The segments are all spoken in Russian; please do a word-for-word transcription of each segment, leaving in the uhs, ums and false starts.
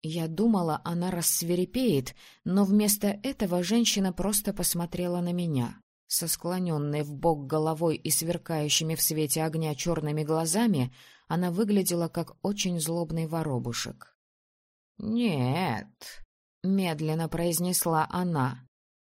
Я думала, она рассвирепеет, но вместо этого женщина просто посмотрела на меня. Со склоненной вбок головой и сверкающими в свете огня черными глазами она выглядела как очень злобный воробушек. «Нет», — медленно произнесла она.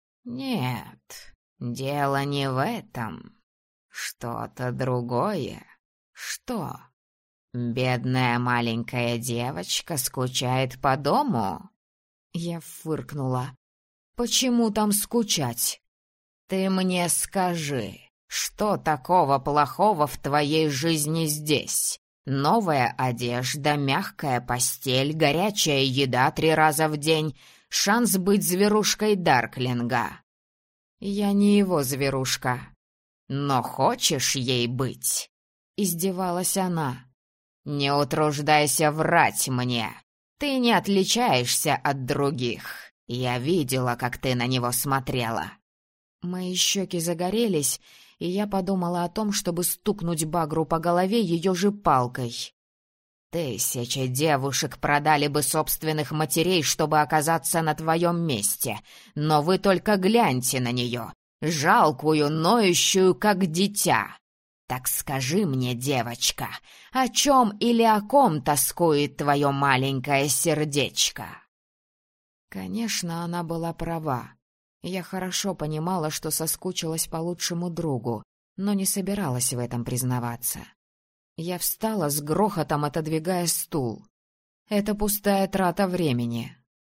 «Нет, дело не в этом. Что-то другое. Что? Бедная маленькая девочка скучает по дому?» Я фыркнула. «Почему там скучать?» «Ты мне скажи, что такого плохого в твоей жизни здесь? Новая одежда, мягкая постель, горячая еда три раза в день, шанс быть зверушкой Дарклинга». «Я не его зверушка». «Но хочешь ей быть?» — издевалась она. «Не утруждайся врать мне. Ты не отличаешься от других. Я видела, как ты на него смотрела». Мои щеки загорелись, и я подумала о том, чтобы стукнуть Багру по голове ее же палкой. «Тысячи девушек продали бы собственных матерей, чтобы оказаться на твоем месте, но вы только гляньте на нее, жалкую, ноющую, как дитя. Так скажи мне, девочка, о чем или о ком тоскует твое маленькое сердечко?» Конечно, она была права. Я хорошо понимала, что соскучилась по лучшему другу, но не собиралась в этом признаваться. Я встала с грохотом, отодвигая стул. Это пустая трата времени.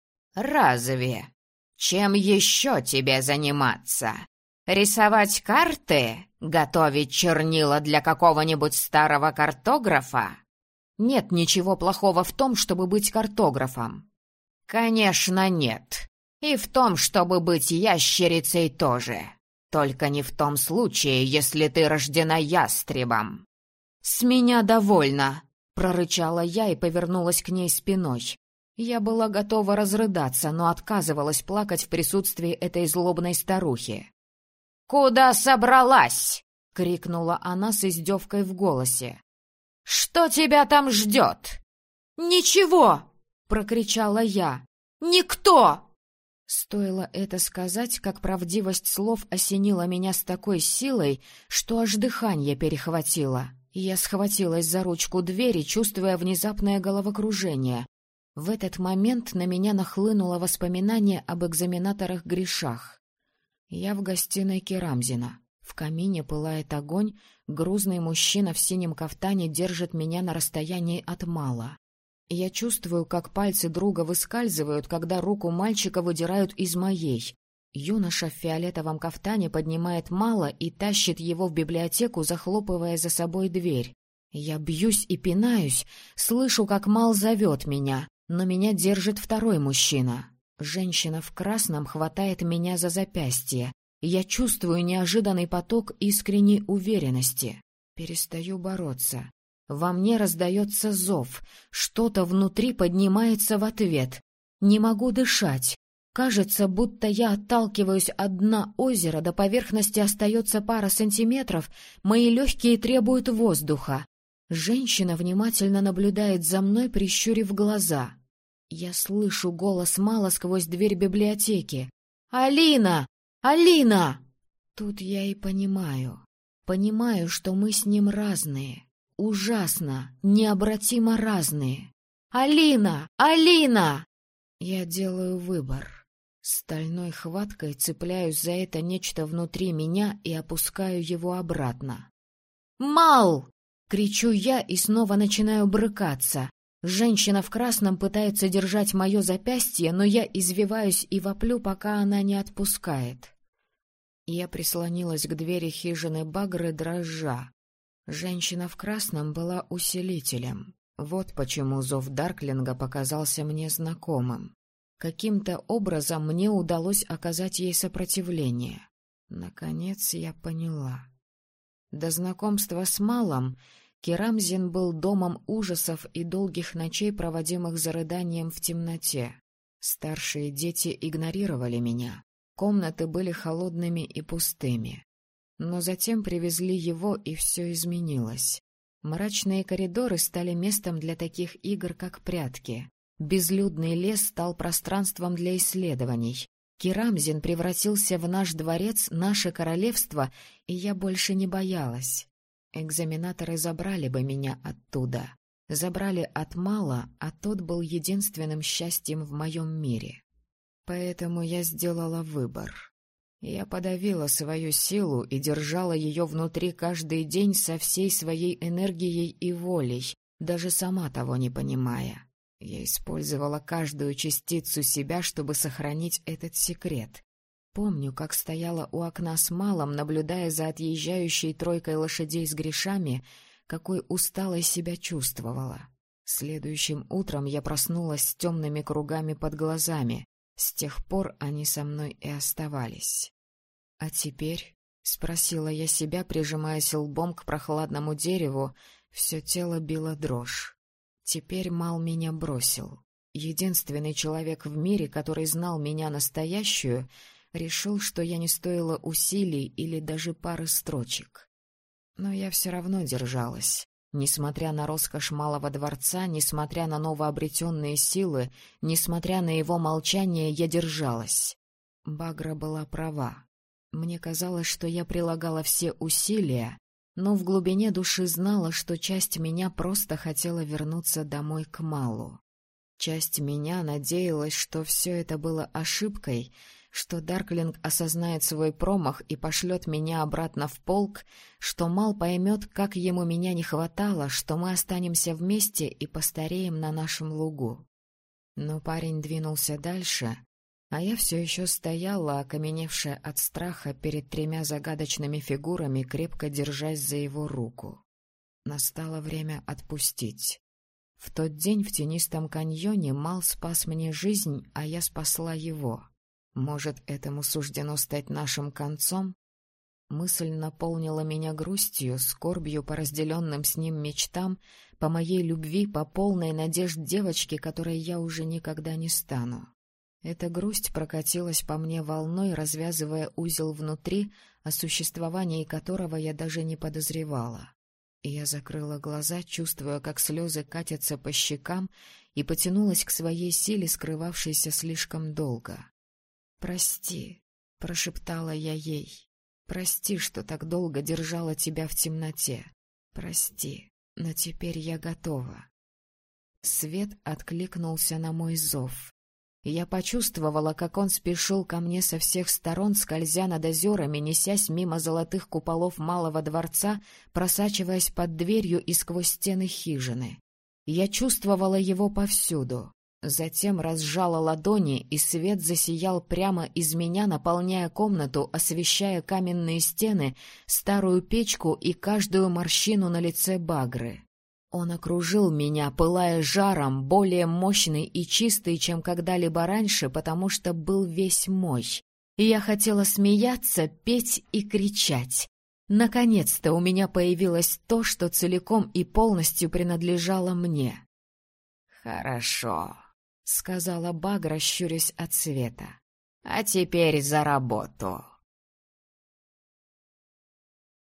«Разве? Чем еще тебе заниматься? Рисовать карты? Готовить чернила для какого-нибудь старого картографа?» «Нет ничего плохого в том, чтобы быть картографом». «Конечно, нет. И в том, чтобы быть ящерицей тоже. Только не в том случае, если ты рождена ястребом». «С меня довольно», — прорычала я и повернулась к ней спиной. Я была готова разрыдаться, но отказывалась плакать в присутствии этой злобной старухи. «Куда собралась?» — крикнула она с издевкой в голосе. «Что тебя там ждет?» «Ничего!» — прокричала я. «Никто!» Стоило это сказать, как правдивость слов осенила меня с такой силой, что аж дыхание перехватило. Я схватилась за ручку двери, чувствуя внезапное головокружение. В этот момент на меня нахлынуло воспоминание об экзаменаторах-грешах. Я в гостиной Керамзина. В камине пылает огонь, грузный мужчина в синем кафтане держит меня на расстоянии от Мала. Я чувствую, как пальцы друга выскальзывают, когда руку мальчика выдирают из моей. Юноша в фиолетовом кафтане поднимает Мала и тащит его в библиотеку, захлопывая за собой дверь. Я бьюсь и пинаюсь, слышу, как Мал зовет меня, но меня держит второй мужчина. Женщина в красном хватает меня за запястье. Я чувствую неожиданный поток искренней уверенности. Перестаю бороться. Во мне раздается зов. Что-то внутри поднимается в ответ. Не могу дышать. Кажется, будто я отталкиваюсь от дна озера, до поверхности остается пара сантиметров, мои легкие требуют воздуха. Женщина внимательно наблюдает за мной, прищурив глаза. Я слышу голос Мала сквозь дверь библиотеки. «Алина! Алина!» Тут я и понимаю. Понимаю, что мы с ним разные. Ужасно, необратимо разные. «Алина! Алина!» Я делаю выбор. Стальной хваткой цепляюсь за это нечто внутри меня и опускаю его обратно. «Мал!» — кричу я и снова начинаю брыкаться. Женщина в красном пытается держать мое запястье, но я извиваюсь и воплю, пока она не отпускает. Я прислонилась к двери хижины Багры, дрожа. Женщина в красном была усилителем. Вот почему зов Дарклинга показался мне знакомым. Каким-то образом мне удалось оказать ей сопротивление. Наконец я поняла. До знакомства с Малом Керамзин был домом ужасов и долгих ночей, проводимых за рыданием в темноте. Старшие дети игнорировали меня. Комнаты были холодными и пустыми. Но затем привезли его, и все изменилось. Мрачные коридоры стали местом для таких игр, как прятки. Безлюдный лес стал пространством для исследований. Керамзин превратился в наш дворец, наше королевство, и я больше не боялась. Экзаменаторы забрали бы меня оттуда. Забрали от Мала, а тот был единственным счастьем в моем мире. Поэтому я сделала выбор. Я подавила свою силу и держала ее внутри каждый день со всей своей энергией и волей, даже сама того не понимая. Я использовала каждую частицу себя, чтобы сохранить этот секрет. Помню, как стояла у окна с Малом, наблюдая за отъезжающей тройкой лошадей с грешами, какой усталой себя чувствовала. Следующим утром я проснулась с темными кругами под глазами. С тех пор они со мной и оставались. — А теперь? — спросила я себя, прижимаясь лбом к прохладному дереву. Все тело било дрожь. Теперь Мал меня бросил. Единственный человек в мире, который знал меня настоящую, решил, что я не стоила усилий или даже пары строчек. Но я все равно держалась. Несмотря на роскошь Малого дворца, несмотря на новообретенные силы, несмотря на его молчание, я держалась. Багра была права. Мне казалось, что я прилагала все усилия, но в глубине души знала, что часть меня просто хотела вернуться домой к Малу. Часть меня надеялась, что все это было ошибкой, что Дарклинг осознает свой промах и пошлет меня обратно в полк, что Мал поймет, как ему меня не хватало, что мы останемся вместе и постареем на нашем лугу. Но парень двинулся дальше, а я все еще стояла, окаменевшая от страха перед тремя загадочными фигурами, крепко держась за его руку. Настало время отпустить. В тот день в тенистом каньоне Мал спас мне жизнь, а я спасла его. Может, этому суждено стать нашим концом? Мысль наполнила меня грустью, скорбью по разделенным с ним мечтам, по моей любви, по полной надежд девочки, которой я уже никогда не стану. Эта грусть прокатилась по мне волной, развязывая узел внутри, о существовании которого я даже не подозревала. И я закрыла глаза, чувствуя, как слезы катятся по щекам, и потянулась к своей силе, скрывавшейся слишком долго. «Прости», — прошептала я ей, — «прости, что так долго держала тебя в темноте. Прости, но теперь я готова». Свет откликнулся на мой зов. Я почувствовала, как он спешил ко мне со всех сторон, скользя над озерами, несясь мимо золотых куполов Малого дворца, просачиваясь под дверью и сквозь стены хижины. Я чувствовала его повсюду. Затем разжала ладони, и свет засиял прямо из меня, наполняя комнату, освещая каменные стены, старую печку и каждую морщину на лице Багры. Он окружил меня, пылая жаром, более мощный и чистый, чем когда-либо раньше, потому что был весь мой. И я хотела смеяться, петь и кричать. Наконец-то у меня появилось то, что целиком и полностью принадлежало мне. «Хорошо», — сказала Багра, щурясь от света. «А теперь за работу».